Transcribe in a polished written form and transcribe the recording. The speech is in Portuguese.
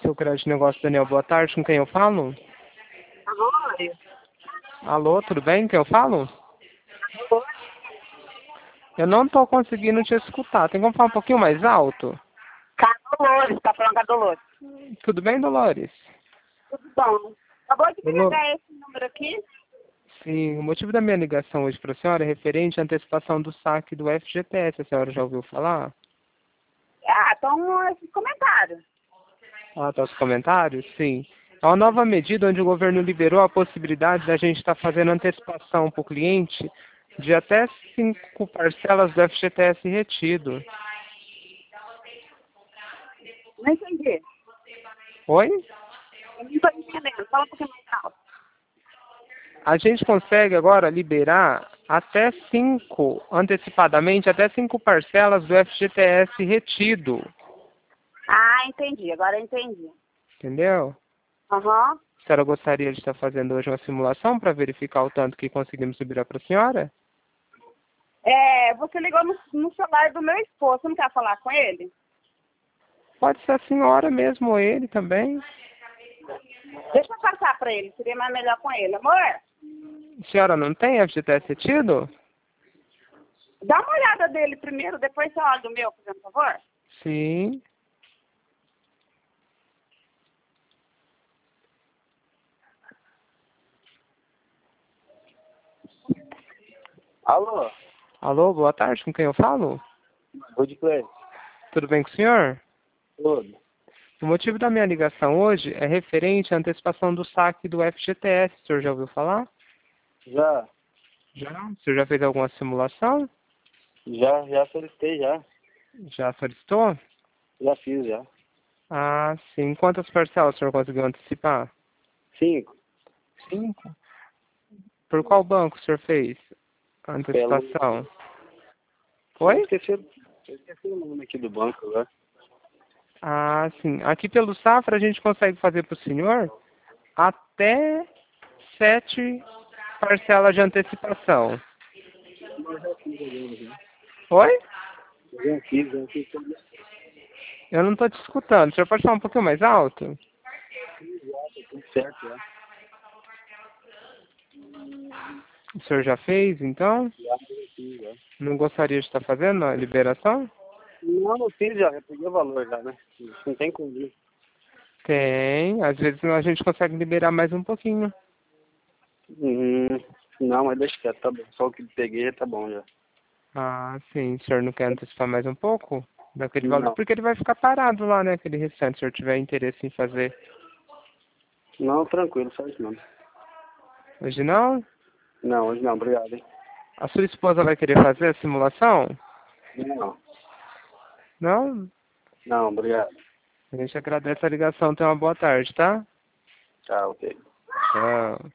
seu crédito de negócio, Daniel. Boa tarde, com quem eu falo? Alô? Alô, tudo bem? Quem eu falo? Eu não estou conseguindo te escutar. Tem como falar um pouquinho mais alto? Com a Dolores, tá falando com a Dolores. Tudo bem, Dolores? Tudo bom. Acabou de me Dolores? ligar esse número aqui? Sim, o motivo da minha ligação hoje para a senhora é referente à antecipação do saque do FGTS. A senhora já ouviu falar? Ah, estão esses comentários. Ah, tá os comentários? Sim. É uma nova medida onde o governo liberou a possibilidade da gente estar fazendo antecipação para o cliente de até 5 parcelas do FGTS retido. Não entendi. Oi? Eu não estou entendendo. Fala um pouquinho mais alto. A gente consegue agora liberar até 5, antecipadamente, até 5 parcelas do FGTS retido. Ah, entendi. Agora eu entendi. Entendeu? Aham. A senhora gostaria de estar fazendo hoje uma simulação para verificar o tanto que conseguimos liberar para a senhora? Você ligou no celular do meu esposo. Você não quer falar com ele? Pode ser a senhora mesmo ou ele também. Deixa eu passar para ele. Seria mais melhor com ele. Amor, A senhora não tem FGTS retido? dá uma olhada dele primeiro, depois você olha do meu, por favor. Sim. Alô? Alô, boa tarde, com quem eu falo? Oi, Cleide. Tudo bem com o senhor? Tudo. O motivo da minha ligação hoje é referente à antecipação do saque do FGTS. O senhor já ouviu falar? Já, Já? O senhor já fez alguma simulação? já solicitei, já. Já solicitou? Já fiz, já. Ah, sim. Quantas parcelas o senhor conseguiu antecipar? 5. 5. Por qual banco o senhor fez a Pelo... antecipação? Eu Oi? esqueci o nome aqui do banco agora. Ah, sim. Aqui pelo Safra a gente consegue fazer para o senhor até 7 parcelas de antecipação. Oi? Já fiz. Eu não estou te escutando. O senhor pode falar um pouquinho mais alto? Tudo certo, já. O senhor já fez, então? Já fiz, já. Não gostaria de estar fazendo a liberação? Não fiz, já. Eu peguei o valor, já, né? Não tem como ir. Tem. Às vezes a gente consegue liberar mais um pouquinho. Não, mas deixa quieto, tá bom. Só o que peguei tá bom, já. Ah, sim. O senhor não quer antecipar mais um pouco? Daquele valor? Não. Porque ele vai ficar parado lá, né? Aquele restante, se o senhor tiver interesse em fazer. Não, tranquilo, só isso não. Hoje não? Não, hoje não, obrigado, hein? A sua esposa vai querer fazer a simulação? Não, Não? não, obrigado. A gente agradece a ligação. Tenha uma boa tarde, tá? Tá, ok. Tchau.